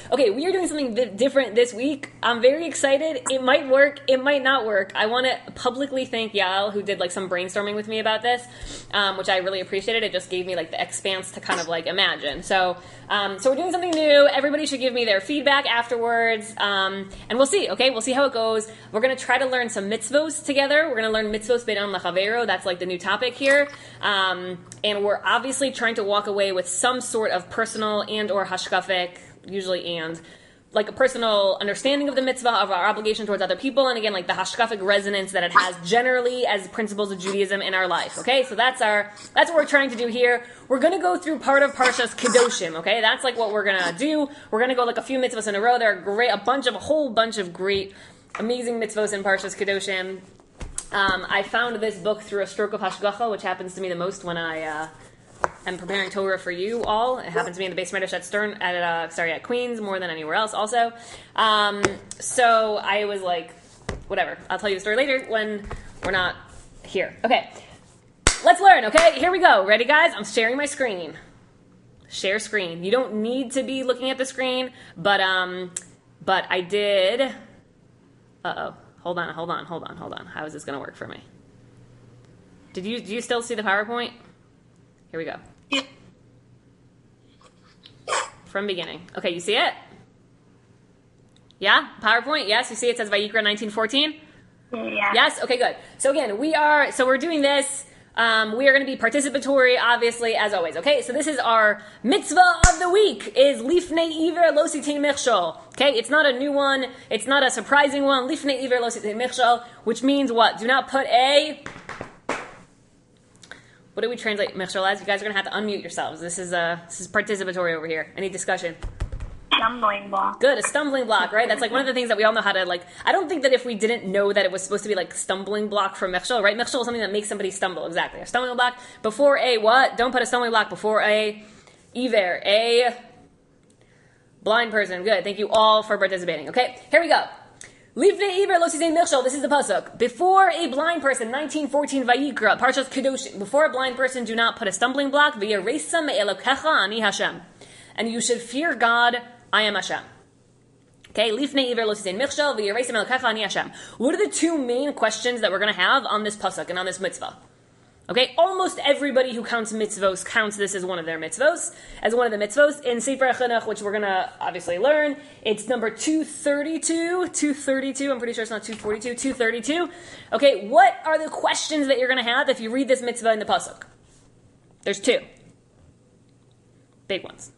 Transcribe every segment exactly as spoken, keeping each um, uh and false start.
Okay, we are doing something th- different this week. I'm very excited. It might work. It might not work. I want to publicly thank Yael, who did like some brainstorming with me about this, um, which I really appreciated. It just gave me like the expanse to kind of like imagine. So, um, so we're doing something new. Everybody should give me their feedback afterwards, um, and we'll see. Okay, we'll see how it goes. We're gonna try to learn some mitzvos together. We're gonna learn mitzvos be'adam lachavero. That's like the new topic here, um, and we're obviously trying to walk away with some sort of personal and or hashkafic, usually and, like a personal understanding of the mitzvah, of our obligation towards other people, and again, like the hashkafic resonance that it has generally as principles of Judaism in our life, okay? So that's our, that's what we're trying to do here. We're gonna go through part of Parshas Kedoshim, okay? That's like what we're gonna do. We're gonna go like a few mitzvahs in a row. There are great, a bunch of, a whole bunch of great, amazing mitzvahs in Parshas Kedoshim. Um, I found this book through a stroke of hashgacha, which happens to me the most when I, uh, I'm preparing Torah for you all. It happens to be in the base Medrash at Stern, at uh, sorry, at Queens more than anywhere else. Also, um, so I was like, whatever. I'll tell you the story later when we're not here. Okay, let's learn. Okay, here we go. Ready, guys? I'm sharing my screen. Share screen. You don't need to be looking at the screen, but um, but I did. Uh oh. Hold on. Hold on. Hold on. Hold on. How is this going to work for me? Did you do you still see the PowerPoint? Here we go. Yeah. From beginning. Okay, you see it? Yeah? PowerPoint? Yes? You see it says Vayikra nineteen fourteen? Yeah. Yes? Okay, good. So again, we are, so we're doing this. Um, we are going to be participatory, obviously, as always. Okay, so this is our mitzvah of the week, is Lifnei Iver Lo Sitein Mechshol. Okay, it's not a new one. It's not a surprising one. Lifnei Iver Lo Sitein Mechshol, which means what? Do not put a... What do we translate mechshol as? You guys are going to have to unmute yourselves. This is uh, this is participatory over here. Any discussion? Stumbling block. Good, a stumbling block, right? That's like one of the things that we all know how to, like, I don't think that if we didn't know that it was supposed to be like stumbling block for mechshol, right? Mechshol is something that makes somebody stumble, exactly. A stumbling block before a what? Don't put a stumbling block before a iver, a blind person. Good, thank you all for participating. Okay, here we go. Lifnei Iver Lo Sitein Mechshol. This is the pasuk. Before a blind person, nineteen fourteen Vayikra, Parshas Kedoshim. Before a blind person, do not put a stumbling block. V'yaresa me'elokecha ani Hashem. And you should fear God. I am Hashem. Okay, Lifnei Iver Lo Sitein Mechshol. V'yaresa me'elokecha ani Hashem. What are the two main questions that we're going to have on this pasuk and on this mitzvah? Okay, almost everybody who counts mitzvos counts this as one of their mitzvos, as one of the mitzvos. In Sefer HaChinuch, which we're going to obviously learn, it's number two thirty-two, two thirty-two, I'm pretty sure it's not two forty-two, two thirty-two. Okay, what are the questions that you're going to have if you read this mitzvah in the pasuk? There's two. Big ones.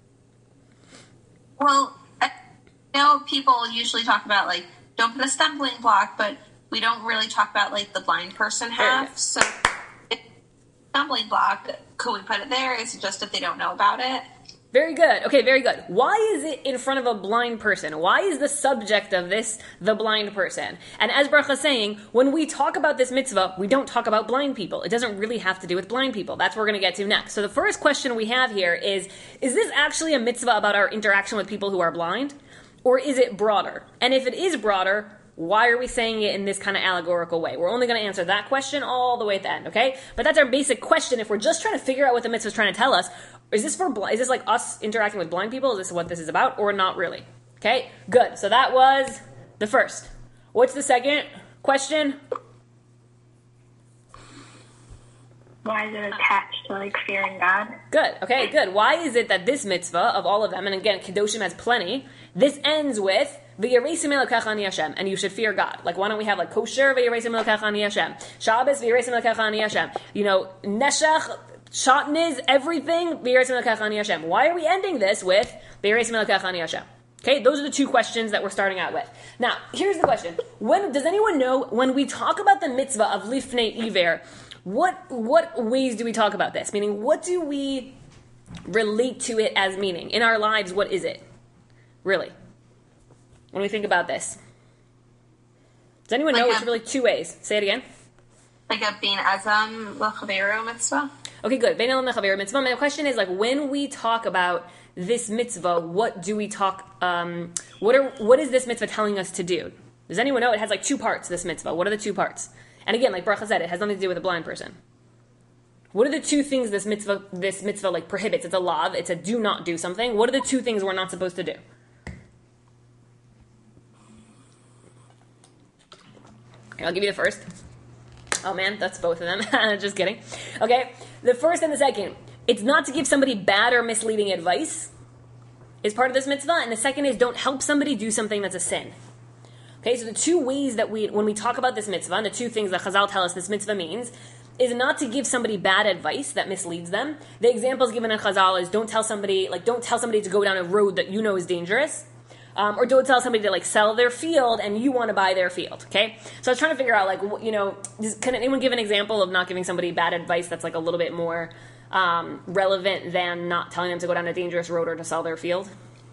Well, I know people usually talk about, like, don't put a stumbling block, but we don't really talk about, like, the blind person half, so... Stumbling block, could we put it there? Is it just if they don't know about it? Very good. Okay, very good. Why is it in front of a blind person? Why is the subject of this the blind person? And as Bracha is saying, when we talk about this mitzvah, we don't talk about blind people. It doesn't really have to do with blind people. That's what we're going to get to next. So the first question we have here is, is this actually a mitzvah about our interaction with people who are blind? Or is it broader? And if it is broader, why are we saying it in this kind of allegorical way? We're only going to answer that question all the way at the end, okay? But that's our basic question. If we're just trying to figure out what the mitzvah is trying to tell us, is this for is this like us interacting with blind people? Is this what this is about, or not really? Okay, good. So that was the first. What's the second question? Why is it attached to, like, fearing God? Good. Okay, good. Why is it that this mitzvah, of all of them, and again, Kedoshim has plenty, this ends with V'yaresim elokecha ani Hashem, and you should fear God. Like, why don't we have, like, kosher V'yaresim elokecha ani Hashem, Shabbos V'yaresim elokecha ani Hashem, you know, Neshach, Shatnez, everything V'yaresim elokecha ani Hashem. Why are we ending this with V'yaresim elokecha ani Hashem? Okay, those are the two questions that we're starting out with. Now, here's the question. When does anyone know, when we talk about the mitzvah of Lifnei Iver, what what ways do we talk about this? Meaning, what do we relate to it as meaning? In our lives, what is it? Really? When we think about this. Does anyone like know? a, It's really two ways. Say it again. Like a Bein Azam L'Chavero mitzvah? Okay, good. Bein Azam L'Chavero mitzvah. My question is, like, when we talk about this mitzvah, what do we talk, um, what are, what is this mitzvah telling us to do? Does anyone know? It has like two parts, this mitzvah. What are the two parts? And again, like Bracha said, it has nothing to do with a blind person. What are the two things this mitzvah, this mitzvah like prohibits? It's a lav, it's a do not do something. What are the two things we're not supposed to do? Here, I'll give you the first. Oh man, that's both of them. Just kidding. Okay, the first and the second. It's not to give somebody bad or misleading advice is part of this mitzvah, and the second is don't help somebody do something that's a sin. Okay, so the two ways that we, when we talk about this mitzvah, and the two things that Chazal tell us this mitzvah means, is not to give somebody bad advice that misleads them. The examples given in Chazal is don't tell somebody, like don't tell somebody to go down a road that you know is dangerous. Um, or don't tell somebody to like sell their field and you want to buy their field, okay? So I was trying to figure out like, you know, can anyone give an example of not giving somebody bad advice that's like a little bit more um, relevant than not telling them to go down a dangerous road or to sell their field?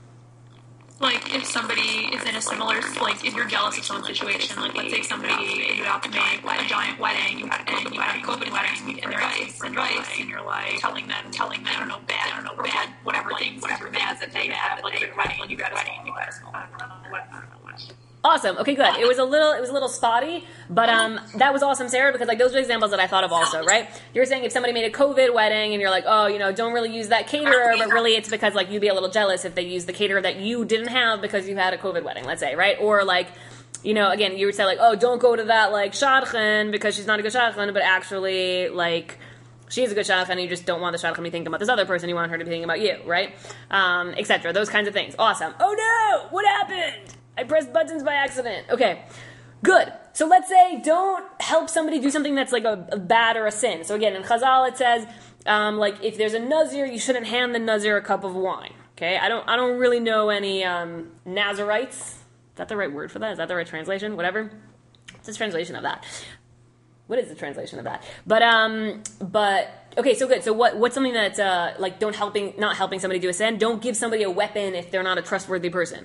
Like, if somebody is in a similar, like, if you're jealous of someone's situation, like, let's say somebody is about to make a giant wedding, and you had a COVID wedding, and they're advice, advice, and you're like, telling them, telling them, I don't know, bad, I don't know, bad, whatever things, whatever bad that they have, like, a wedding, and you got a wedding, you got a small, I don't know what, I don't know what. Awesome. Okay, good. It was a little, it was a little spotty, but um, that was awesome, Sarah, because like those are examples that I thought of also, right? You're saying if somebody made a COVID wedding and you're like, oh, you know, don't really use that caterer, but really it's because like you'd be a little jealous if they use the caterer that you didn't have because you had a COVID wedding, let's say, right? Or like, you know, again, you would say like, oh, don't go to that like shadchan because she's not a good shadchan, but actually like she is a good shadchan, you just don't want the shadchan to be thinking about this other person, you want her to be thinking about you, right? Um, et cetera. Those kinds of things. Awesome. Oh no, what happened? I pressed buttons by accident. Okay, good. So let's say don't help somebody do something that's like a, a bad or a sin. So again, in Chazal it says, um, like if there's a nazir, you shouldn't hand the nazir a cup of wine. Okay, I don't, I don't really know any um, Nazarites. Is that the right word for that? Is that the right translation? Whatever. What's the translation of that? What is the translation of that? But um, but okay, so good. So what, what's something that's uh, like don't helping, not helping somebody do a sin? Don't give somebody a weapon if they're not a trustworthy person.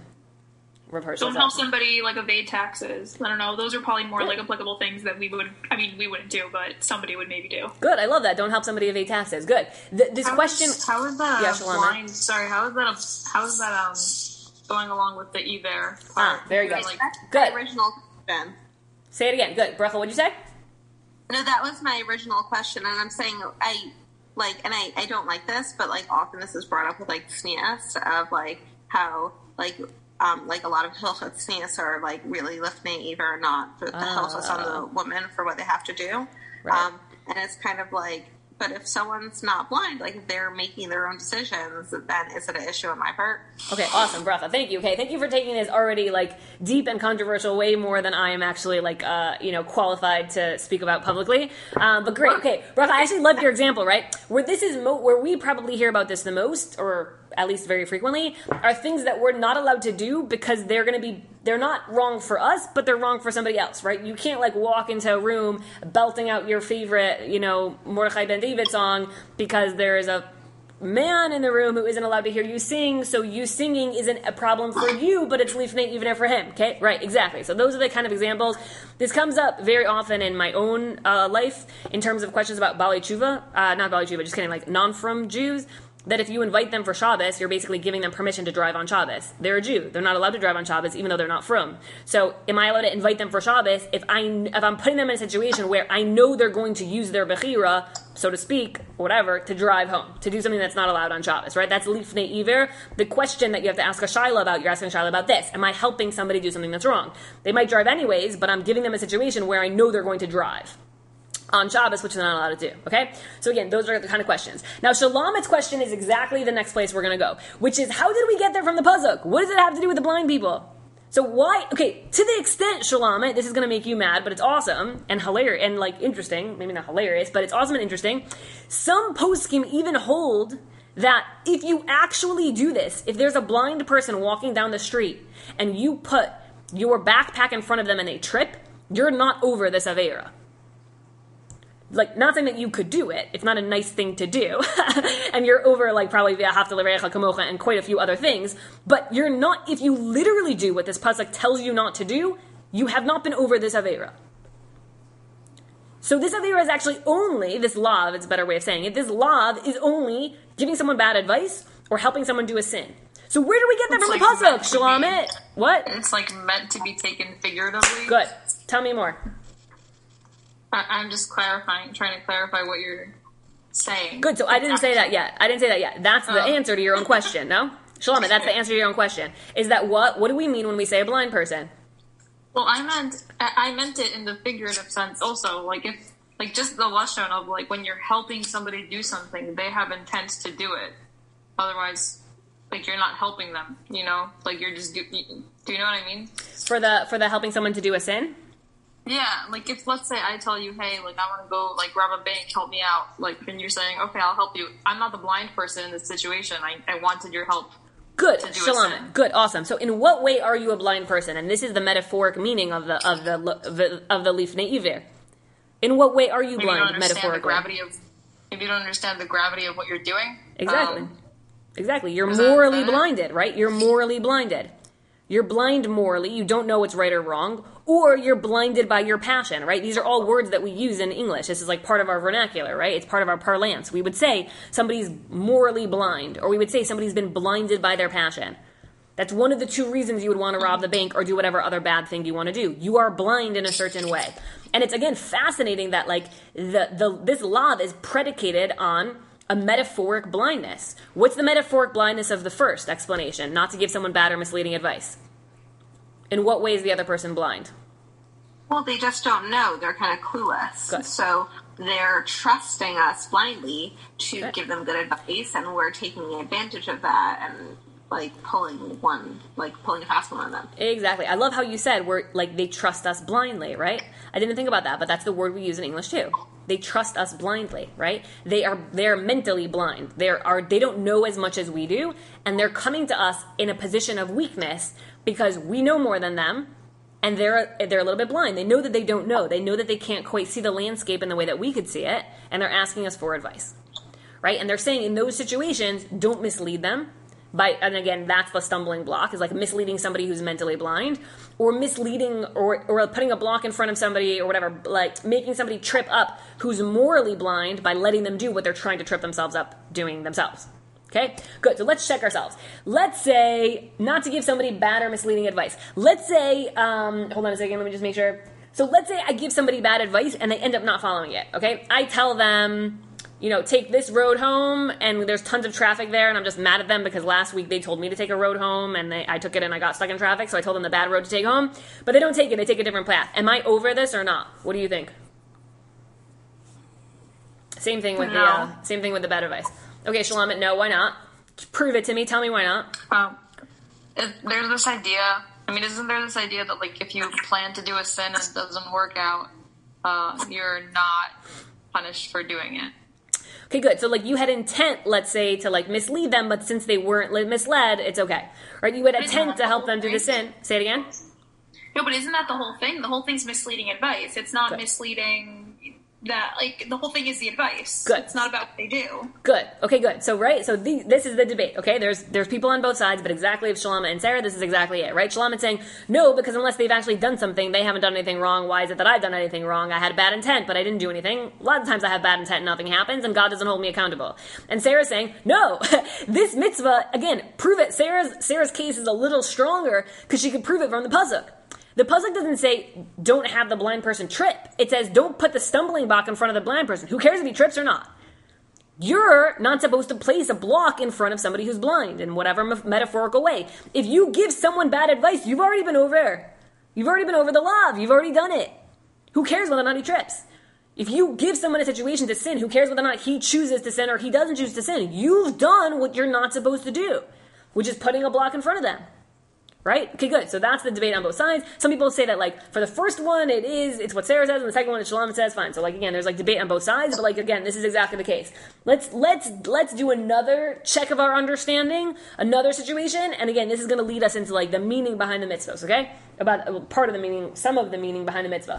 Don't help somebody like evade taxes. I don't know. Those are probably more Good. like applicable things that we would. I mean, we wouldn't do, but somebody would maybe do. Good. I love that. Don't help somebody evade taxes. Good. Th- this how question. Is, how is that yeah, a blind? Sorry. How is that? A, how is that um going along with the Iver? Ah, very good. Like, good. That's my original question. Say it again. Good. Bracha, what'd you say? No, that was my original question, and I'm saying I like, and I, I don't like this, but like often this is brought up with like sneas of like how like. Um, like a lot of hilchot sneas are like really lifting either or not for the Oh. hilchos on the woman for what they have to do. Right. Um, and it's kind of like, but if someone's not blind, like if they're making their own decisions, then is it an issue on my part? Okay, awesome, Bracha. Thank you. Okay, thank you for taking this already like deep and controversial, way more than I am actually like uh, you know qualified to speak about publicly. Um, but great. Okay, Bracha. I actually love your example. Right, where this is mo- where we probably hear about this the most, or at least very frequently, are things that we're not allowed to do because they're going to be, they're not wrong for us, but they're wrong for somebody else, right? You can't like walk into a room belting out your favorite, you know, Mordechai Ben David song because there is a man in the room who isn't allowed to hear you sing, so you singing isn't a problem for you, but it's lifnei even for him, okay? Right, exactly. So those are the kind of examples. This comes up very often in my own uh, life in terms of questions about Baalei Tshuva, uh, not Baalei Tshuva, just kidding, like non-from Jews, that if you invite them for Shabbos, you're basically giving them permission to drive on Shabbos. They're a Jew. They're not allowed to drive on Shabbos, even though they're not from. So, am I allowed to invite them for Shabbos if I if I'm putting them in a situation where I know they're going to use their bechira, so to speak, whatever, to drive home, to do something that's not allowed on Shabbos, right? That's lifnei iver. The question that you have to ask a shaila about, you're asking a shaila about this. Am I helping somebody do something that's wrong? They might drive anyways, but I'm giving them a situation where I know they're going to drive on Shabbos, which they're not allowed to do, okay? So again, those are the kind of questions. Now, Shalamit's question is exactly the next place we're going to go, which is, how did we get there from the Pasuk? What does it have to do with the blind people? So why, okay, to the extent, Shalamit, this is going to make you mad, but it's awesome and hilarious, and like interesting, maybe not hilarious, but it's awesome and interesting. Some poskim even hold that if you actually do this, if there's a blind person walking down the street, and you put your backpack in front of them and they trip, you're not over this Aveira. Like, not saying that you could do it. It's not a nice thing to do. And you're over, like, probably v'ahavta l'reacha kamocha and quite a few other things. But you're not, if you literally do what this pasuk tells you not to do, you have not been over this Aveira. So this Aveira is actually only, this lav, it's a better way of saying it, this lav is only giving someone bad advice or helping someone do a sin. So where do we get that It's from like the pasuk, meant to Shalamit? What? It's like meant to be taken figuratively. Good. Tell me more. I, I'm just clarifying, trying to clarify what you're saying. Good, so I didn't say that yet. I didn't say that yet. That's the Oh. answer to your own question, no? Shalom, that's the answer to your own question. Is that what? What do we mean when we say a blind person? Well, I meant I meant it in the figurative sense also. Like if like just the lashon of like when you're helping somebody do something, they have intent to do it. Otherwise, like you're not helping them. You know, like you're just do. Do you know what I mean? For the for the helping someone to do a sin. Yeah, like if let's say I tell you, hey, like I want to go like rob a bank, help me out. Like and you're saying, okay, I'll help you. I'm not the blind person in this situation. I I wanted your help. Good, Shalom. Good, awesome. So, in what way are you a blind person? And this is the metaphoric meaning of the of the of the, of the lifnei iver. In what way are you maybe blind? You metaphorically, the gravity of if you don't understand the gravity of what you're doing. Exactly, um, exactly. You're is morally that, that blinded, right? You're morally blinded. You're blind morally. You don't know what's right or wrong, or you're blinded by your passion, right? These are all words that we use in English. This is like part of our vernacular, right? It's part of our parlance. We would say somebody's morally blind, or we would say somebody's been blinded by their passion. That's one of the two reasons you would want to rob the bank or do whatever other bad thing you want to do. You are blind in a certain way. And it's, again, fascinating that, like, the, the this law is predicated on a metaphoric blindness. What's the metaphoric blindness of the first explanation? Not to give someone bad or misleading advice. In what way is the other person blind? Well, they just don't know. They're kind of clueless. Good. So they're trusting us blindly to Good. give them good advice, and we're taking advantage of that and, like, pulling one, like, pulling a fast one on them. Exactly. I love how you said we're, like, they trust us blindly, right? I didn't think about that, but that's the word we use in English, too. They trust us blindly, right? They are they're mentally blind. They are they don't know as much as we do, and they're coming to us in a position of weakness because we know more than them, and they're they're a little bit blind. They know that they don't know. They know that they can't quite see the landscape in the way that we could see it, and they're asking us for advice, right? And they're saying in those situations, don't mislead them. By, and again, that's the stumbling block, is like misleading somebody who's mentally blind, or misleading or, or putting a block in front of somebody or whatever, like making somebody trip up who's morally blind by letting them do what they're trying to trip themselves up doing themselves. Okay? Good. So let's check ourselves. Let's say, not to give somebody bad or misleading advice. Let's say, um, hold on a second, let me just make sure. So let's say I give somebody bad advice and they end up not following it. Okay? I tell them, you know, take this road home, and there's tons of traffic there, and I'm just mad at them because last week they told me to take a road home, and they, I took it and I got stuck in traffic, so I told them the bad road to take home, but they don't take it, they take a different path. Am I over this or not? What do you think? Same thing with no. the uh, same thing with the bad advice. Okay, Shalom, no, why not? Prove it to me, tell me why not. Um, if there's this idea, I mean, isn't there this idea that, like, if you plan to do a sin and it doesn't work out, uh, you're not punished for doing it? Okay, good. So, like, you had intent, let's say, to, like, mislead them, but since they weren't misled, it's okay. Right? You had intent to help them do the sin. Say it again. No, but isn't that the whole thing? The whole thing's misleading advice. It's not Good. misleading that, like, the whole thing is the advice. Good. It's not about what they do. Good. Okay, good. So, right, so the, this is the debate, okay? There's there's people on both sides, but exactly of Shalom and Sarah, this is exactly it, right? Shalom is saying, no, because unless they've actually done something, they haven't done anything wrong. Why is it that I've done anything wrong? I had bad intent, but I didn't do anything. A lot of times I have bad intent and nothing happens, and God doesn't hold me accountable. And Sarah's saying, no, this mitzvah, again, prove it. Sarah's Sarah's case is a little stronger because she could prove it from the pasuk. The pasuk doesn't say, don't have the blind person trip. It says, don't put the stumbling block in front of the blind person. Who cares if he trips or not? You're not supposed to place a block in front of somebody who's blind in whatever me- metaphorical way. If you give someone bad advice, you've already been over. You've already been over the law. You've already done it. Who cares whether or not he trips? If you give someone a situation to sin, who cares whether or not he chooses to sin or he doesn't choose to sin? You've done what you're not supposed to do, which is putting a block in front of them. Right? Okay, good. So that's the debate on both sides. Some people say that, like, for the first one, it is, it's what Sarah says, and the second one, it's Shalom says, fine. So, like, again, there's, like, debate on both sides, but, like, again, this is exactly the case. Let's, let's, let's do another check of our understanding, another situation, and again, this is going to lead us into, like, the meaning behind the mitzvahs, okay? About uh, part of the meaning, some of the meaning behind the mitzvah.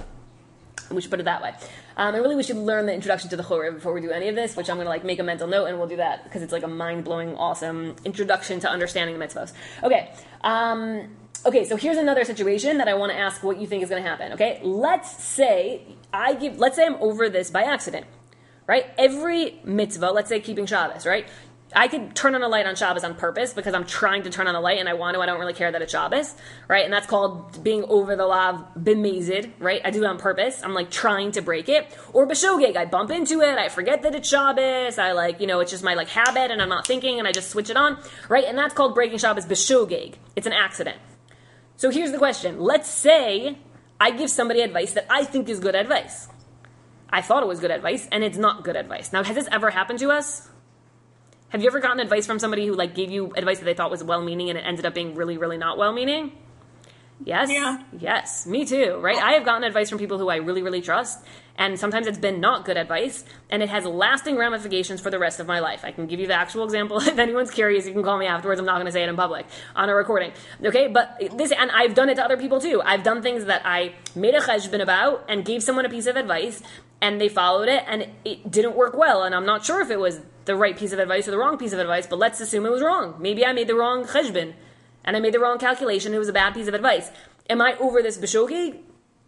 We should put it that way. Um, and really we should learn the introduction to the Chorah before we do any of this, which I'm going to like make a mental note, and we'll do that because it's like a mind-blowing, awesome introduction to understanding the mitzvahs. Okay. Um, okay, so here's another situation that I want to ask what you think is going to happen, okay? Let's say I give, let's say I'm over this by accident, right? Every mitzvah, let's say keeping Shabbos, right? I could turn on a light on Shabbos on purpose because I'm trying to turn on a light and I want to. I don't really care that it's Shabbos, right? And that's called being over the law of b'mezid, right? I do it on purpose. I'm like trying to break it. Or b'shogeg, I bump into it. I forget that it's Shabbos. I like, you know, it's just my like habit and I'm not thinking and I just switch it on, right? And that's called breaking Shabbos b'shogeg. It's an accident. So here's the question. Let's say I give somebody advice that I think is good advice. I thought it was good advice, and it's not good advice. Now, has this ever happened to us? Have you ever gotten advice from somebody who like gave you advice that they thought was well-meaning and it ended up being really, really not well-meaning? Yes? Yeah. Yes, me too, right? I have gotten advice from people who I really, really trust, and sometimes it's been not good advice, and it has lasting ramifications for the rest of my life. I can give you the actual example. If anyone's curious, you can call me afterwards. I'm not going to say it in public on a recording. Okay, but this, and I've done it to other people too. I've done things that I made a cheshbon about and gave someone a piece of advice, and they followed it, and it didn't work well, and I'm not sure if it was the right piece of advice or the wrong piece of advice, but let's assume it was wrong. Maybe I made the wrong cheshbon, and I made the wrong calculation. It was a bad piece of advice. Am I over this b'shogeg?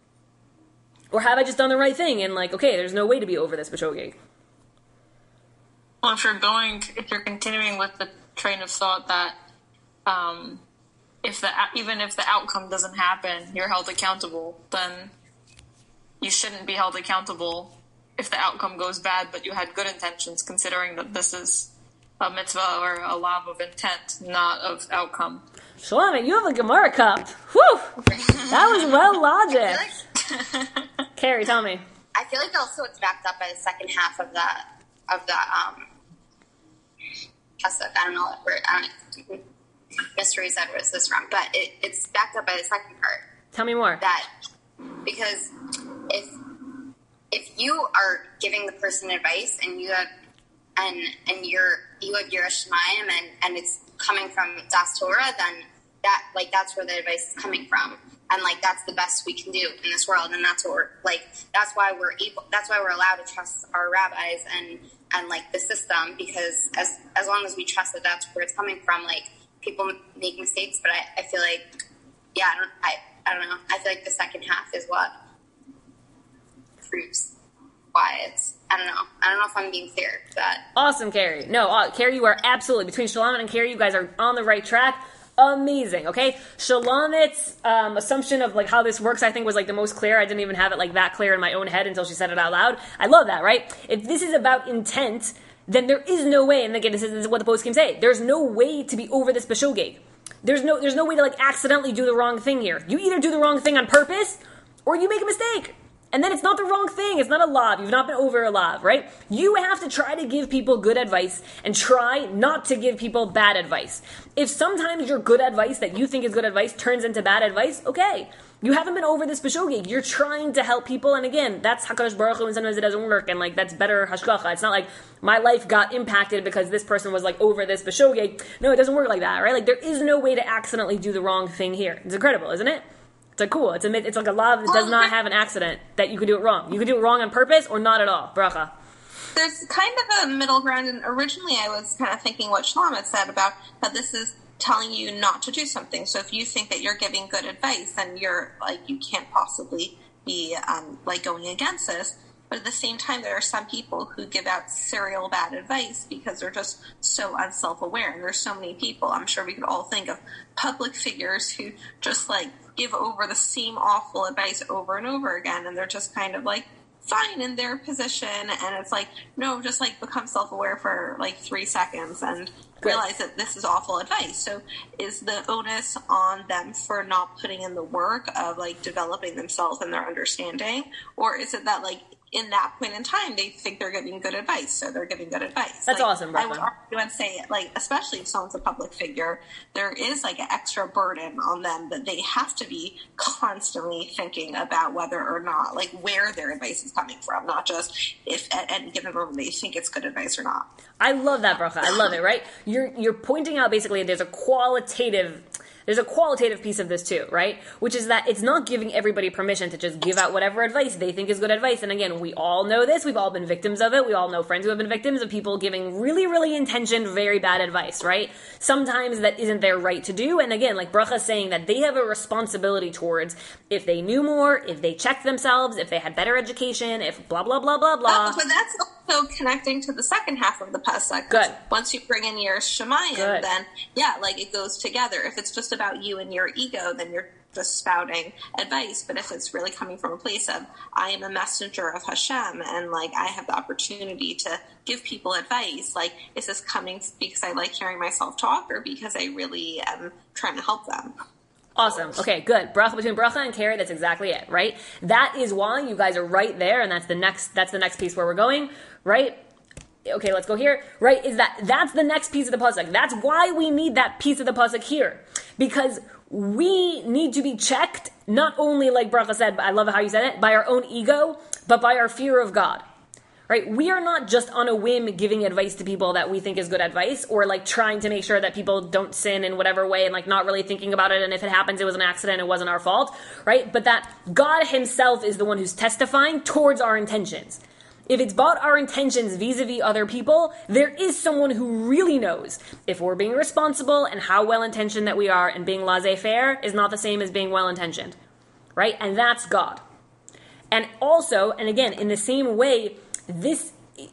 Or have I just done the right thing and like, okay, there's no way to be over this b'shogeg? Well, if you're going, if you're continuing with the train of thought that um, if the even if the outcome doesn't happen, you're held accountable, then you shouldn't be held accountable if the outcome goes bad, but you had good intentions, considering that this is a mitzvah or a lav of intent, not of outcome. Shlomo, you have a Gemara cup. Whew! That was well logic. Like, Carrie, tell me. I feel like also it's backed up by the second half of that of that um pasuk. I don't know what word. I don't know. Mystery said where's this from, but it, it's backed up by the second part. Tell me more. That because if if you are giving the person advice and you have and and you're you have your Shemayim and and it's coming from Das Torah, then that like that's where the advice is coming from, and like that's the best we can do in this world, and that's what we're like. That's why we're able. That's why we're allowed to trust our rabbis and and like the system, because as as long as we trust that that's where it's coming from, like people make mistakes, but I, I feel like yeah, I don't I I don't know. I feel like the second half is what proves why it's. I don't know. I don't know if I'm being clear, but awesome, Carrie. No, uh, Carrie, you are absolutely between Shalom and Carrie. You guys are on the right track. Amazing. Okay, Shalomit's um, assumption of like how this works, I think, was like the most clear. I didn't even have it like that clear in my own head until she said it out loud. I love that. Right? If this is about intent, then there is no way. And again, this is, this is what the poskim say. There's no way to be over this b'shogeg. There's no there's no way to like accidentally do the wrong thing here. You either do the wrong thing on purpose or you make a mistake. And then it's not the wrong thing. It's not a lav. You've not been over a lav, right? You have to try to give people good advice and try not to give people bad advice. If sometimes your good advice that you think is good advice turns into bad advice, okay. You haven't been over this b'shogeg. You're trying to help people. And again, that's HaKadosh Baruch Hu, and sometimes it doesn't work. And like, that's better hashgacha. It's not like my life got impacted because this person was like over this b'shogeg. No, it doesn't work like that, right? Like, there is no way to accidentally do the wrong thing here. It's incredible, isn't it? It's like cool. It's a, it's like a law that does not have an accident that you could do it wrong. You could do it wrong on purpose or not at all. Bracha. There's kind of a middle ground, and originally I was kind of thinking what Shalom had said about how this is telling you not to do something. So if you think that you're giving good advice, then you're like you can't possibly be um, like going against this. But at the same time, there are some people who give out serial bad advice because they're just so unself-aware. And there's so many people, I'm sure we could all think of public figures who just like give over the same awful advice over and over again. And they're just kind of like fine in their position. And it's like, no, just like become self-aware for like three seconds and realize that this is awful advice. So is the onus on them for not putting in the work of like developing themselves and their understanding? Or is it that like, in that point in time, they think they're giving good advice, so they're giving good advice. That's like, awesome, I would Brooklyn. argue and say, like, especially if someone's a public figure, there is like an extra burden on them that they have to be constantly thinking about whether or not, like, where their advice is coming from, not just if at any given moment they think it's good advice or not. I love that, Bracha. I love it, right? You're you're pointing out basically there's a qualitative There's a qualitative piece of this too, right? Which is that it's not giving everybody permission to just give out whatever advice they think is good advice. And again, we all know this. We've all been victims of it. We all know friends who have been victims of people giving really, really intentioned, very bad advice, right? Sometimes that isn't their right to do. And again, like Bracha's saying that they have a responsibility towards if they knew more, if they checked themselves, if they had better education, if blah, blah, blah, blah, blah. Oh, but that's also connecting to the second half of the pasuk. Good. Once you bring in your Shemayim, Good. then yeah, like it goes together. If it's just about you and your ego, then you're just spouting advice. But if it's really coming from a place of I am a messenger of Hashem and like I have the opportunity to give people advice, like is this coming because I like hearing myself talk or because I really am trying to help them? Awesome. Okay, good. Bracha between bracha and carry, that's exactly it, right? That is why you guys are right there, and that's the next that's the next piece where we're going, right? Okay, let's go here, right? Is that that's the next piece of the pasuk. That's why we need that piece of the pasuk here. Because we need to be checked, not only like Bracha said, I love how you said it, by our own ego, but by our fear of God. Right? We are not just on a whim giving advice to people that we think is good advice, or like trying to make sure that people don't sin in whatever way and like not really thinking about it, and if it happens it was an accident, it wasn't our fault, right? But that God himself is the one who's testifying towards our intentions. If it's about our intentions vis-a-vis other people, there is someone who really knows if we're being responsible, and how well-intentioned that we are, and being laissez-faire is not the same as being well-intentioned, right? And that's God. And also, and again, in the same way, this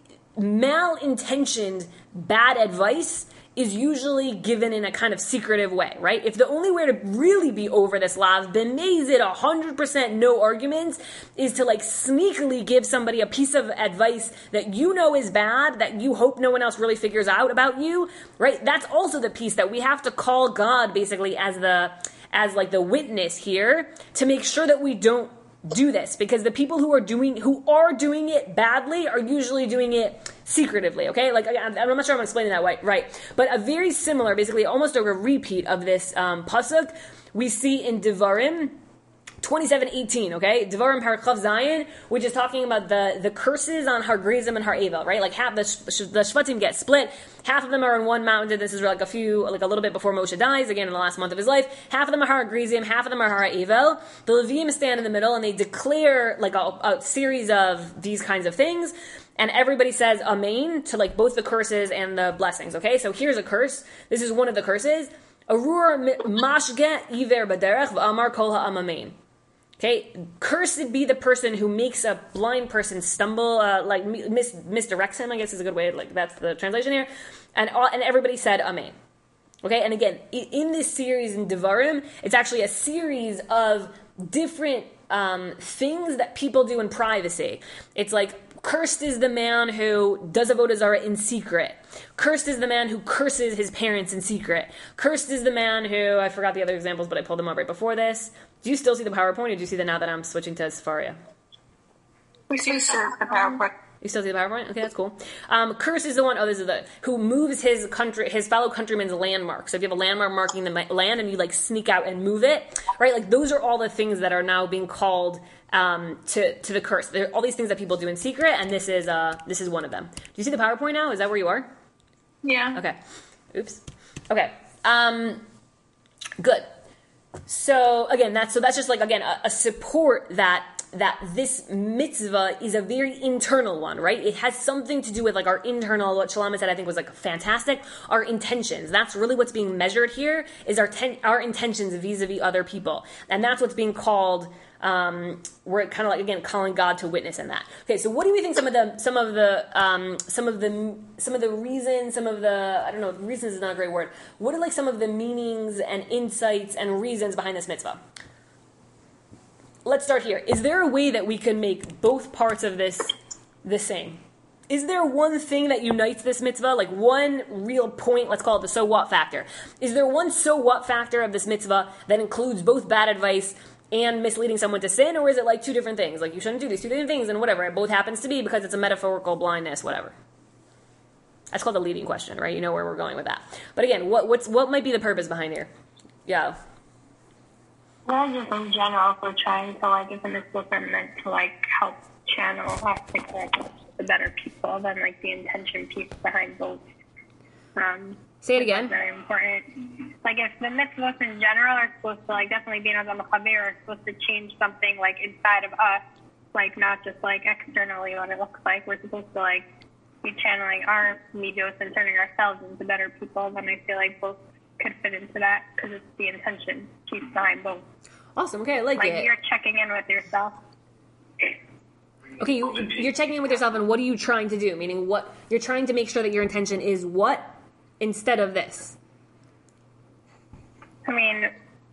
malintentioned bad advice is usually given in a kind of secretive way, right? If the only way to really be over this lav, b'mezid, one hundred percent no arguments, is to like sneakily give somebody a piece of advice that you know is bad, that you hope no one else really figures out about you, right? That's also the piece that we have to call God basically as the, as like the witness here to make sure that we don't do this, because the people who are doing who are doing it badly are usually doing it secretively, okay? Like, I'm, I'm not sure I'm explaining that right, right. But a very similar, basically almost a repeat of this um, pasuk we see in Devarim twenty-seven eighteen, okay? Devarim Parak Chav Zayin, which is talking about the, the curses on Har Gerizim and Har Evel, right? Like half the, the Shvatim get split. Half of them are in one mountain. This is like a few, like a little bit before Moshe dies, again in the last month of his life. Half of them are Har Gerizim, half of them are Har Evel. The Levim stand in the middle and they declare like a, a series of these kinds of things. And everybody says Amen to like both the curses and the blessings, okay? So here's a curse. This is one of the curses. Arur mashge iver baderech v'amar kol ha'am amen. Okay, cursed be the person who makes a blind person stumble, uh, like mis- misdirects him, I guess is a good way, like that's the translation here. And all, and everybody said Amen. Okay, and again, in this series in Devarim, it's actually a series of different um, things that people do in privacy. It's like, cursed is the man who does avodah zarah in secret. Cursed is the man who curses his parents in secret. Cursed is the man who, I forgot the other examples, but I pulled them up right before this. Do you still see the PowerPoint, or do you see that now that I'm switching to Sefaria? We see the PowerPoint. You still see the PowerPoint? Okay, that's cool. Um, curse is the one, oh, this is the, who moves his country, his fellow countrymen's landmark. So if you have a landmark marking the land and you like sneak out and move it, right? Like those are all the things that are now being called um, to to the curse. There are all these things that people do in secret, and this is uh this is one of them. Do you see the PowerPoint now? Is that where you are? Yeah. Okay. Oops. Okay. Um, good. So again, that's so that's just like again a, a support that that this mitzvah is a very internal one, right? It has something to do with like our internal, what Shalom said I think was like fantastic, our intentions. That's really what's being measured here, is our ten, our intentions vis-a-vis other people. And that's what's being called, um, we're kind of like, again, calling God to witness in that. Okay, so what do we think some of the, some of the, um, some of the, some of the reasons, some of the, I don't know, reasons is not a great word. What are like some of the meanings and insights and reasons behind this mitzvah? Let's start here. Is there a way that we can make both parts of this the same? Is there one thing that unites this mitzvah? Like one real point, let's call it the so what factor. Is there one so what factor of this mitzvah that includes both bad advice and misleading someone to sin? Or is it like two different things? Like you shouldn't do these two different things and whatever. It both happens to be because it's a metaphorical blindness, whatever. That's called the leading question, right? You know where we're going with that. But again, what what's what might be the purpose behind here? Yeah. Well, just in general, if we're trying to, like, if a mitzvah are meant to, like, help channel us to connect with the better people, then, like, the intention piece behind both. Um, Say it again. Very important. Like, if the mitzvahs in general are supposed to, like, definitely be an Mechaber, are supposed to change something, like, inside of us, like, not just, like, externally what it looks like. We're supposed to, like, be channeling our middos and turning ourselves into better people, then I feel like both could fit into that, because it's the intention piece behind both. Awesome. Okay, I like, like it. You're checking in with yourself. Okay, you, you're checking in with yourself, and what are you trying to do? Meaning, what you're trying to make sure that your intention is what instead of this. I mean,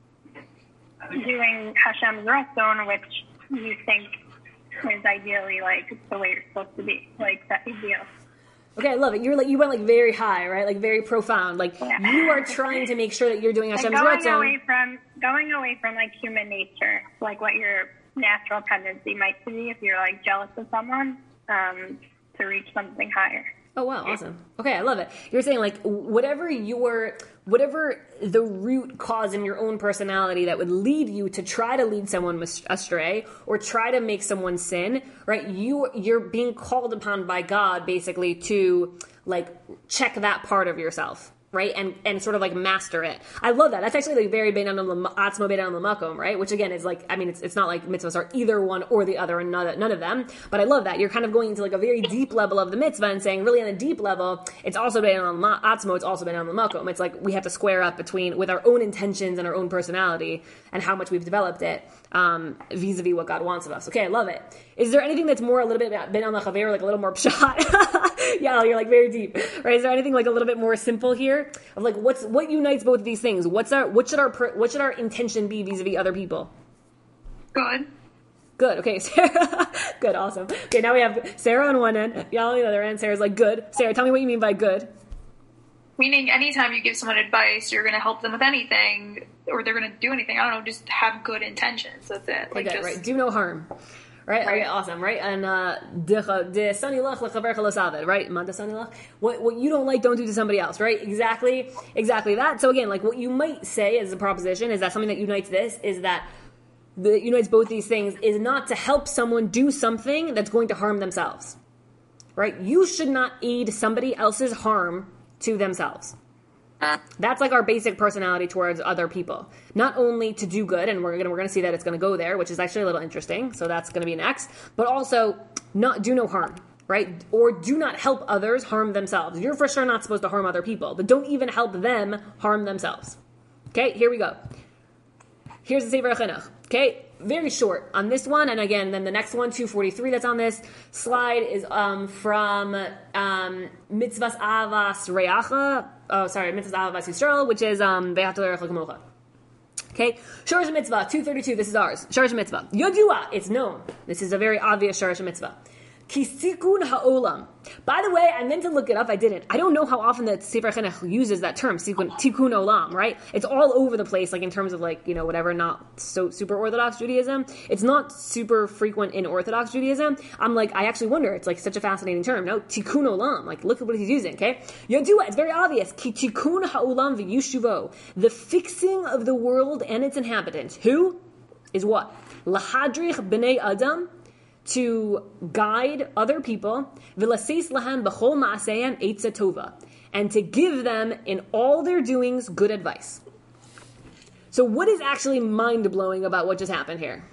doing Hashem's Ratzon, which you think is ideally like the way you're supposed to be, like that ideal. Okay, I love it. You're like you went like very high, right? Like very profound. Like Yeah. you are trying to make sure that you're doing Like Hashem's going ratzon. away from going away from like human nature, like what your natural tendency might be if you're like jealous of someone, um, to reach something higher. Oh wow, awesome. Okay, I love it. You're saying like whatever your whatever the root cause in your own personality that would lead you to try to lead someone astray or try to make someone sin, right? You you're being called upon by God basically to like check that part of yourself. Right, and and sort of like master it. I love that. That's actually like very bein atzmo bein l'makom, right? Which again is like, I mean, it's it's not like mitzvahs are either one or the other, and none, none of them. But I love that you're kind of going into like a very deep level of the mitzvah and saying, really on a deep level, it's also bein atzmo, it's also bein l'makom. It's like we have to square up between with our own intentions and our own personality and how much we've developed it um, vis-a-vis what God wants of us. Okay, I love it. Is there anything that's more a little bit bein l'chaver, like a little more pshat? Yeah, you're like very deep, right? Is there anything like a little bit more simple here of like what's what unites both of these things? What's our what should our what should our intention be vis-a-vis other people? Good. Good. Okay, Sarah. Good. Awesome. Okay, now we have Sarah on one end, y'all on the other end. Sarah's like good. Sarah, tell me what you mean by good. Meaning, anytime you give someone advice, you're going to help them with anything, or they're going to do anything. I don't know. Just have good intentions. That's it. Like Okay, just right. Do no harm. Right? Right. Okay, awesome, right? And uh de sanilach lechavercha l'saved, right? Man de sanilach. What what you don't like, don't do to somebody else, right? Exactly, exactly that. So again, like what you might say as a proposition is that something that unites this is that that unites both these things is not to help someone do something that's going to harm themselves. Right? You should not aid somebody else's harm to themselves. That's like our basic personality towards other people. Not only to do good, and we're gonna we're gonna see that it's gonna go there, which is actually a little interesting. So that's gonna be next. But also not do no harm, right? Or do not help others harm themselves. You're for sure not supposed to harm other people, but don't even help them harm themselves. Okay, here we go. Here's the Sefer Chinuch. Okay, very short on this one, and again, then the next one, two forty-three, that's on this slide is um, from um, Mitzvahs Avas Reacha. Oh, sorry, Mitzvahs Avas Yisrael, which is um, Ve'ahavta l'reacha kamocha. Okay, Shorish Mitzvah two thirty-two. This is ours. Shorish Mitzvah Yodua. It's known. This is a very obvious Shorish Mitzvah. Kisikun ha'olam. By the way, I meant to look it up. I didn't. I don't know how often that Sefer Chinuch uses that term, tikkun olam, right? It's all over the place, like in terms of like, you know, whatever, not so super Orthodox Judaism. It's not super frequent in Orthodox Judaism. I'm like, I actually wonder. It's like such a fascinating term. No, tikkun olam. Like, look at what he's using, okay? Yodua, it's very obvious. Ki tikkun ha'olam v'yushuvo. The fixing of the world and its inhabitants. Who is what? Lahadrich b'nei Adam. To guide other people, v'laseis lahem b'chol ma'aseyem eitzah tova, and to give them in all their doings good advice. So what is actually mind-blowing about what just happened here?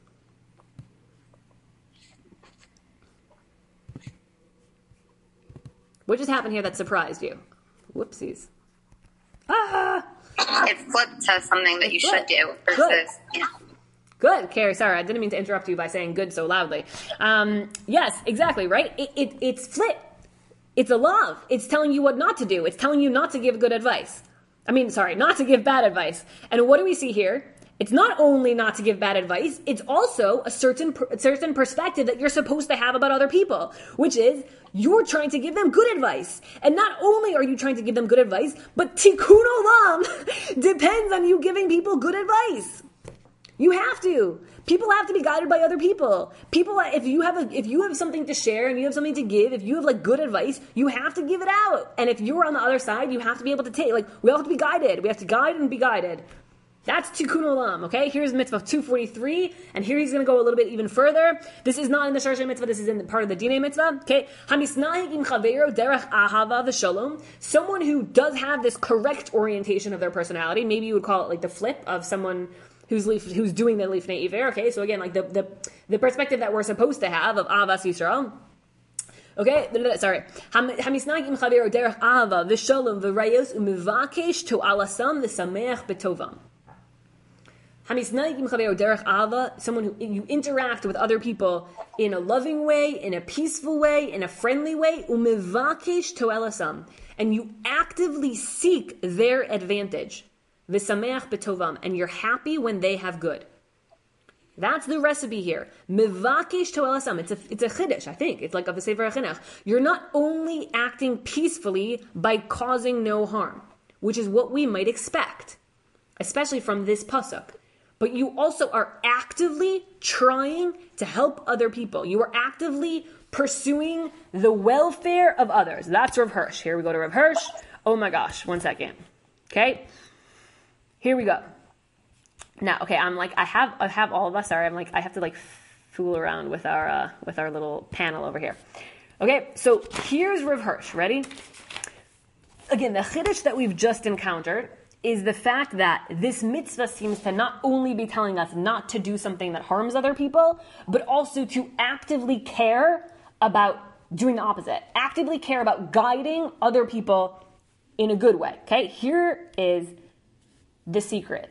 What just happened here that surprised you? Whoopsies. Ah! It flipped to something that you should do versus, Good. you know. Good, Carrie. Sorry, I didn't mean to interrupt you by saying good so loudly. Um, yes, exactly, right? It, it, it's flip. It's a love. It's telling you what not to do. It's telling you not to give good advice. I mean, sorry, not to give bad advice. And what do we see here? It's not only not to give bad advice, it's also a certain a certain perspective that you're supposed to have about other people, which is you're trying to give them good advice. And not only are you trying to give them good advice, but tikkun olam depends on you giving people good advice. You have to. People have to be guided by other people. People, if you have a, if you have something to share and you have something to give, if you have like good advice, you have to give it out. And if you're on the other side, you have to be able to take. Like we all have to be guided. We have to guide and be guided. That's tikkun olam. Okay, here's mitzvah two forty-three, and here he's going to go a little bit even further. This is not in the Shorshei mitzvah. This is in the part of the Dinei mitzvah. Okay, hamisnahig im chavero derech ahava v'shalom. Someone who does have this correct orientation of their personality. Maybe you would call it like the flip of someone who's who's doing the lifnei iver. Okay, so again, like the, the the perspective that we're supposed to have of Avas Yisrael. Okay, sorry. Hamisnag im chavero derech ahava v'shalom v'rayos u'mivakesh to alasam v'sameach betovam. Hamisnag im chavero derech ahava, someone who you interact with other people in a loving way, in a peaceful way, in a friendly way, u'mivakesh to alasam, and you actively seek their advantage. V'sameach betovam, and you're happy when they have good. That's the recipe here. Mevakesh to'elasam. It's a it's a chiddush, I think. It's like of the Sefer HaChinuch. You're not only acting peacefully by causing no harm, which is what we might expect, especially from this pasuk, but you also are actively trying to help other people. You are actively pursuing the welfare of others. That's Rav Hirsch. Here we go to Rav Hirsch. Oh my gosh, one second. Okay, here we go. Now, okay, I'm like, I have, I have all of us. Sorry, I'm like, I have to like fool around with our, uh, with our little panel over here. Okay, so here's Rav Hirsch. Ready? Again, the chiddush that we've just encountered is the fact that this mitzvah seems to not only be telling us not to do something that harms other people, but also to actively care about doing the opposite. Actively care about guiding other people in a good way. Okay, here is the secret.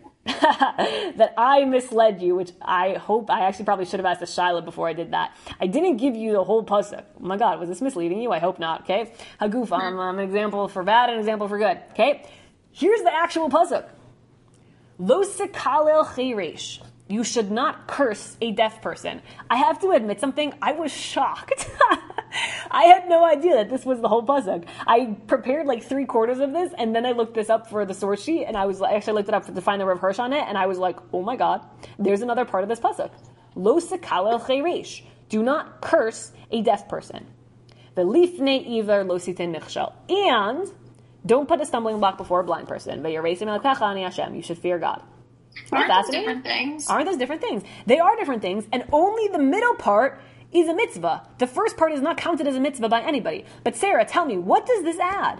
that I misled you, which I hope I actually probably should have asked the Shiloh before I did that. I didn't give you the whole pasuk. Oh my God, was this misleading you? I hope not. Okay, Haguf, I'm, I'm an example for bad and an example for good. Okay, here's the actual pasuk. Lo sekalel chayresh. You should not curse a deaf person. I have to admit something. I was shocked. I had no idea that this was the whole pasuk. I prepared like three quarters of this, and then I looked this up for the source sheet, and I was actually looked it up for, to find the Rav Hirsch on it, and I was like, oh my God, there's another part of this pasuk. Lo sekalel chayresh. Do not curse a deaf person. V'lifnei iver lo siten nichshel. And don't put a stumbling block before a blind person. V'yaresim elkacha ani Hashem. You should fear God. Aren't those different things? Aren't those different things? They are different things, and only the middle part is a mitzvah. The first part is not counted as a mitzvah by anybody. But Sarah, tell me, what does this add?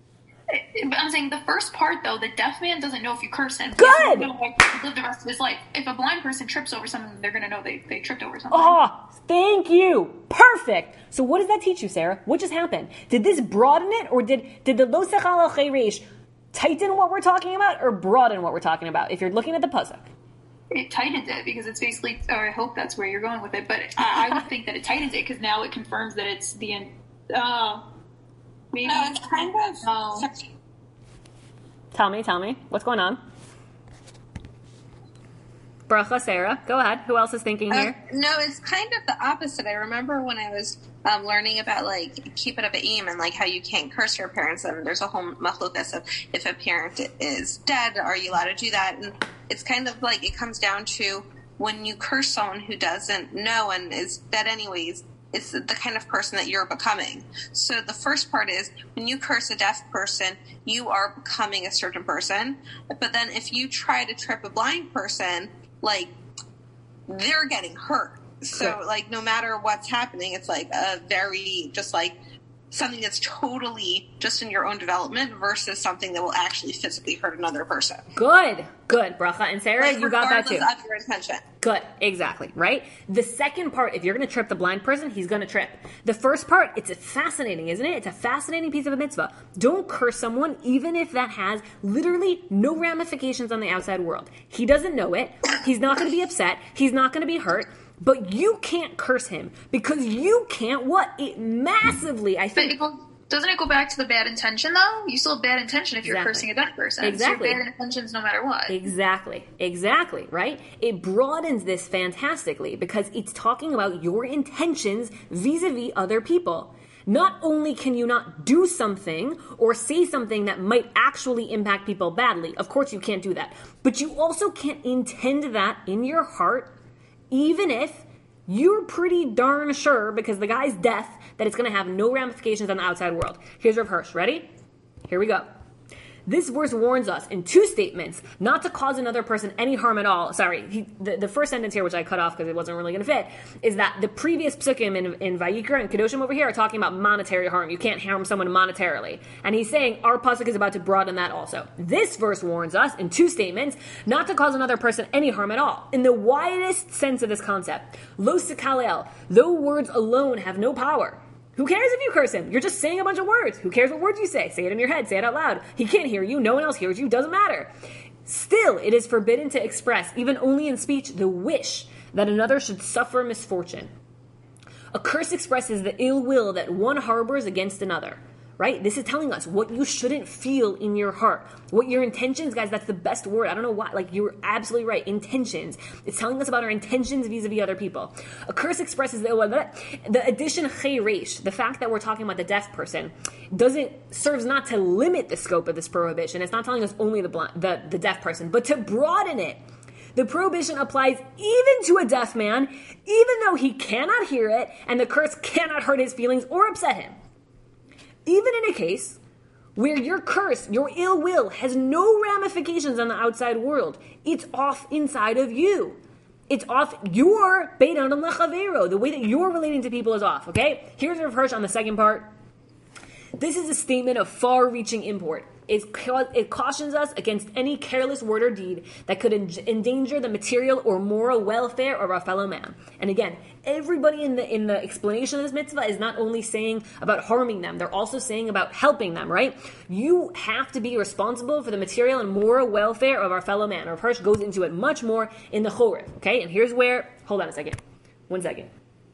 But I'm saying the first part, though, the deaf man doesn't know if you curse him. Good! He doesn't know how to live the rest of his life. If a blind person trips over something, they're going to know they, they tripped over something. Oh, thank you. Perfect. So what does that teach you, Sarah? What just happened? Did this broaden it, or did, did the lo sechal chayresh tighten what we're talking about, or broaden what we're talking about, if you're looking at the pasuk? It tightens it, because it's basically, or I hope that's where you're going with it, but I, I would think that it tightens it, because now it confirms that it's the end. Uh, maybe. No, it's kind of... No. Tell me, tell me. What's going on? Bracha, Sarah, go ahead. Who else is thinking here? Uh, no, it's kind of the opposite. I remember when I was um, learning about, like, keep it of aim and, like, how you can't curse your parents, and there's a whole machlokas of if a parent is dead, are you allowed to do that? And it's kind of like it comes down to when you curse someone who doesn't know and is dead anyways, it's the kind of person that you're becoming. So the first part is when you curse a deaf person, you are becoming a certain person. But then if you try to trip a blind person, like, they're getting hurt. So, Correct. like, no matter what's happening, it's like a very, just like, something that's totally just in your own development versus something that will actually physically hurt another person. Good, good, Bracha. And Sarah, Like, you got that too. regardless of your intention. Good, exactly, right? The second part, if you're going to trip the blind person, he's going to trip. The first part, it's fascinating, isn't it? It's a fascinating piece of a mitzvah. Don't curse someone, even if that has literally no ramifications on the outside world. He doesn't know it. He's not going to be upset. He's not going to be hurt. But you can't curse him because you can't what? It massively, I think. But it goes, doesn't it go back to the bad intention, though? You still have bad intention if you're Exactly. cursing a deaf person. Exactly. So you have bad intentions no matter what. Exactly, exactly, right? It broadens this fantastically because it's talking about your intentions vis-a-vis other people. Not only can you not do something or say something that might actually impact people badly, of course you can't do that, but you also can't intend that in your heart, even if you're pretty darn sure, because the guy's deaf, that it's going to have no ramifications on the outside world. Here's Rav Hirsch. Ready? Here we go. This verse warns us in two statements not to cause another person any harm at all. Sorry, he, the, the first sentence here, which I cut off because it wasn't really going to fit, is that the previous psukim in, in Vayikra and Kedoshim over here are talking about monetary harm. You can't harm someone monetarily. And he's saying our pasuk is about to broaden that also. This verse warns us in two statements not to cause another person any harm at all. In the widest sense of this concept, lo sekalel, though words alone have no power. Who cares if you curse him? You're just saying a bunch of words. Who cares what words you say? Say it in your head. Say it out loud. He can't hear you. No one else hears you. Doesn't matter. Still, it is forbidden to express, even only in speech, the wish that another should suffer misfortune. A curse expresses the ill will that one harbors against another. right? This is telling us what you shouldn't feel in your heart. What your intentions, guys, that's the best word. I don't know why. Like, you're absolutely right. Intentions. It's telling us about our intentions vis-a-vis other people. A curse expresses the, the addition chay resh, the fact that we're talking about the deaf person, doesn't serves not to limit the scope of this prohibition. It's not telling us only the blind, the, the deaf person, but to broaden it. The prohibition applies even to a deaf man, even though he cannot hear it, and the curse cannot hurt his feelings or upset him. Even in a case where your curse, your ill will, has no ramifications on the outside world, it's off inside of you. It's off your Beit Adam Lechavero. The way that you're relating to people is off, okay? Here's Rav Hirsch on the second part. This is a statement of far-reaching import. It, it cautions us against any careless word or deed that could endanger the material or moral welfare of our fellow man. And again, everybody in the in the explanation of this mitzvah is not only saying about harming them, they're also saying about helping them, right? You have to be responsible for the material and moral welfare of our fellow man. Rav Hirsch goes into it much more in the Chorif, okay? And here's where, hold on a second, one second.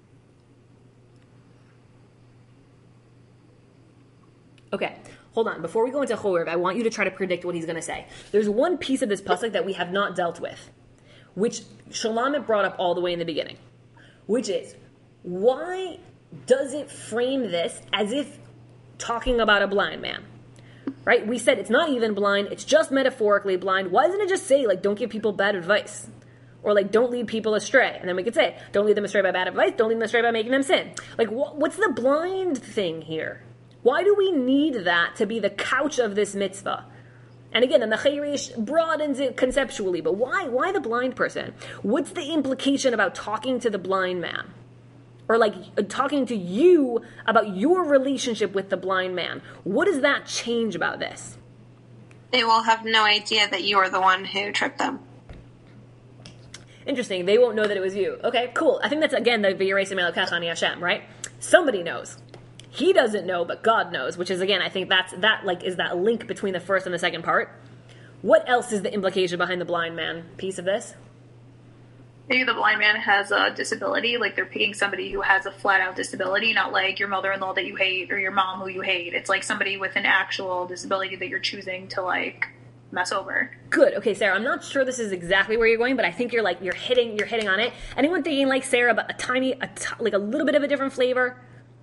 Okay. Hold on. Before we go into Chorib, I want you to try to predict what he's going to say. There's one piece of this pasuk that we have not dealt with, which Shalom brought up all the way in the beginning, which is, why does it frame this as if talking about a blind man? Right? We said it's not even blind, it's just metaphorically blind. Why doesn't it just say, like, don't give people bad advice? Or, like, don't lead people astray. And then we could say, don't lead them astray by bad advice, don't lead them astray by making them sin. Like, wh- what's the blind thing here? Why do we need that to be the couch of this mitzvah? And again, the chay resh broadens it conceptually, but why why the blind person? What's the implication about talking to the blind man? Or like talking to you about your relationship with the blind man? What does that change about this? They will have no idea that you are the one who tripped them. Interesting. They won't know that it was you. Okay, cool. I think that's, again, the V'yirei Melech Ani Hashem, right? Somebody knows. He doesn't know, but God knows, which is, again, I think that's, that, like, is that link between the first and the second part. What else is the implication behind the blind man piece of this? Maybe the blind man has a disability, like they're picking somebody who has a flat-out disability, not like your mother-in-law that you hate or your mom who you hate. It's like somebody with an actual disability that you're choosing to, like, mess over. Good. Okay, Sarah, I'm not sure this is exactly where you're going, but I think you're, like, you're hitting, you're hitting on it. Anyone thinking like Sarah, but a tiny, a t- like a little bit of a different flavor?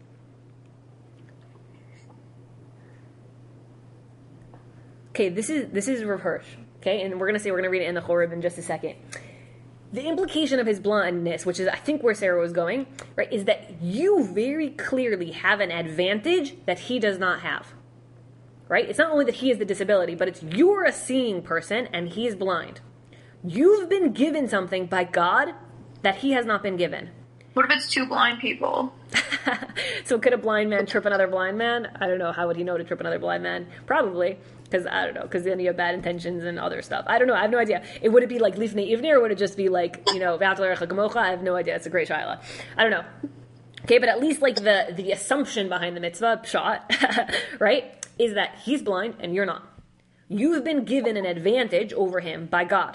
Okay, this is this is Rav Hirsch, okay? And we're going to say, we're going to read it in the Chorib in just a second. The implication of his blindness, which is I think where Sarah was going, right, is that you very clearly have an advantage that he does not have, right? It's not only that he has the disability, but it's you're a seeing person and he's blind. You've been given something by God that he has not been given. What if it's two blind people? So could a blind man trip another blind man? I don't know. How would he know to trip another blind man? Probably. Because, I don't know, because then you have bad intentions and other stuff. I don't know. I have no idea. It Would it be like Lifnei Ivnei, or would it just be like, you know, V'ahavta l'recha kamocha? I have no idea. It's a great shaila. I don't know. Okay, but at least like the, the assumption behind the mitzvah, shot, right, is that he's blind and you're not. You've been given an advantage over him by God.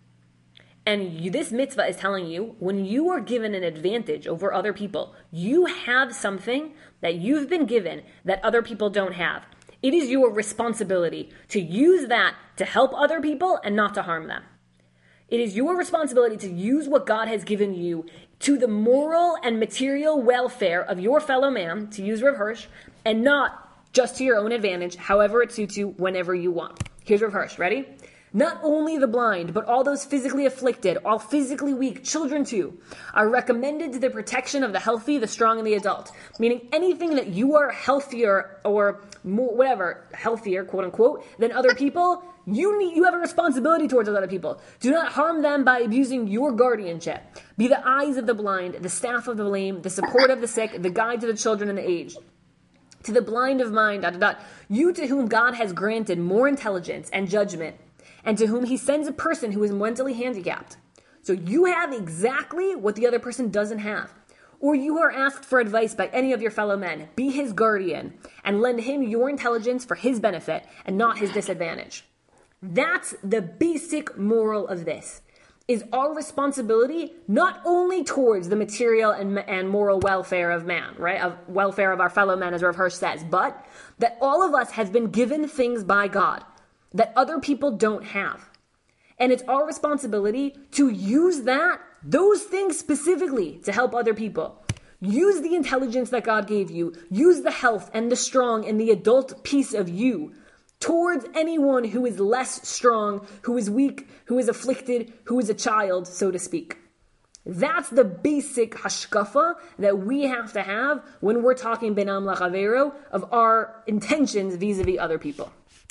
And you, this mitzvah is telling you, when you are given an advantage over other people, you have something that you've been given that other people don't have. It is your responsibility to use that to help other people and not to harm them. It is your responsibility to use what God has given you to the moral and material welfare of your fellow man, to use Rav Hirsch, and not just to your own advantage, however it suits you, whenever you want. Here's Rav Hirsch. Ready? Not only the blind, but all those physically afflicted, all physically weak, children too, are recommended to the protection of the healthy, the strong, and the adult. Meaning anything that you are healthier or more, whatever, healthier, quote unquote, than other people, you need, you have a responsibility towards those other people. Do not harm them by abusing your guardianship. Be the eyes of the blind, the staff of the lame, the support of the sick, the guide to the children and the aged. To the blind of mind, dot, dot, dot, you to whom God has granted more intelligence and judgment, and to whom he sends a person who is mentally handicapped. So you have exactly what the other person doesn't have. Or you are asked for advice by any of your fellow men. Be his guardian and lend him your intelligence for his benefit and not his disadvantage. That's the basic moral of this. is our responsibility not only towards the material and, and moral welfare of man, right? Of welfare of our fellow men, as Rav Hirsch says, but that all of us have been given things by God that other people don't have. And it's our responsibility to use that, those things specifically, to help other people. Use the intelligence that God gave you. Use the health and the strong and the adult piece of you towards anyone who is less strong, who is weak, who is afflicted, who is a child, so to speak. That's the basic hashkafa that we have to have when we're talking benam lachavero of our intentions vis-a-vis other people.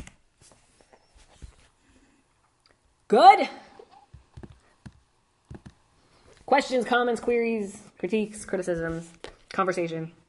Good? Questions, comments, queries, critiques, criticisms, conversation?